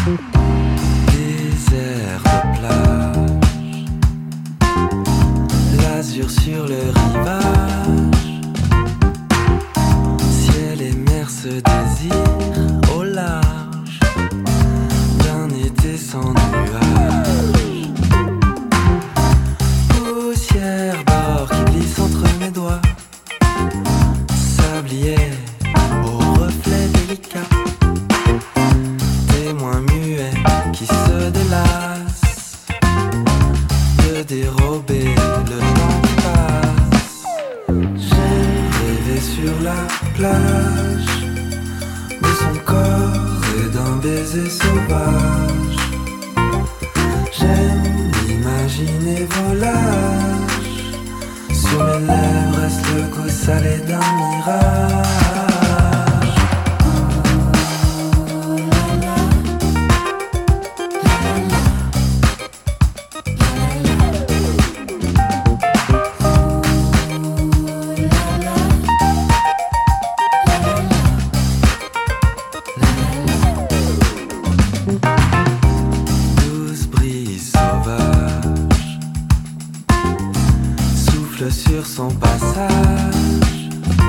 Désert de plage, l'azur sur le rivage, ciel et mer se désirent au large d'un été sans nuage. Poussière d'or qui glisse entre mes doigts, sablier au reflet délicat, témoin muet qui se délasse de dérober le temps qui passe. J'ai rêvé sur la plage de son corps et d'un baiser sauvage. J'aime imaginer volage, sur mes lèvres reste le goût salé d'un mirage. Douce brise sauvage souffle sur son passage,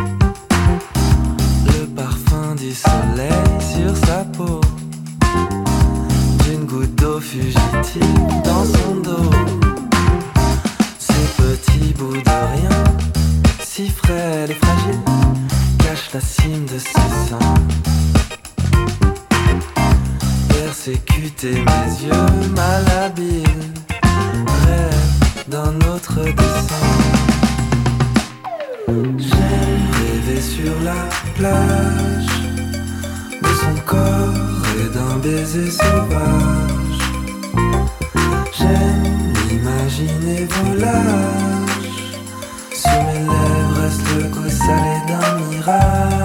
le parfum du soleil sur sa peau, d'une goutte d'eau fugitive dans son dos. Ces petits bouts de rien, si frêles et fragiles, cachent la cime de ses seins. Persécuter mes yeux malhabiles, rêve d'un autre dessin. J'ai rêvé sur la plage de son corps et d'un baiser sauvage. J'aime imaginer volage, sur mes lèvres reste le goût salé d'un mirage.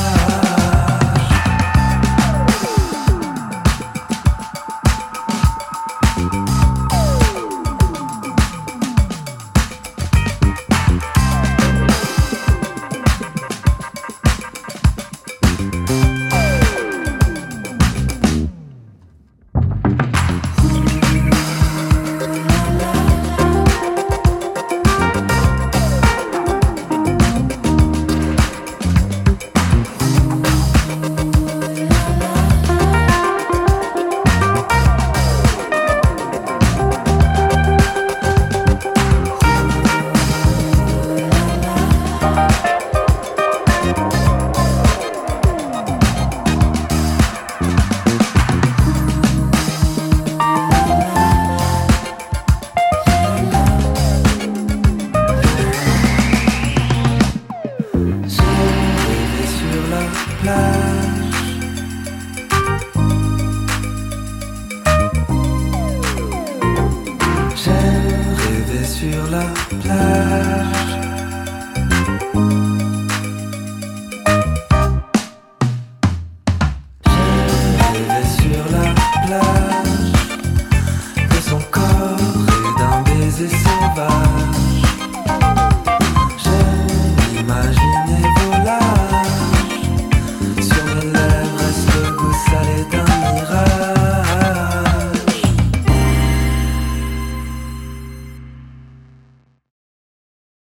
J'ai rêvé sur la plage.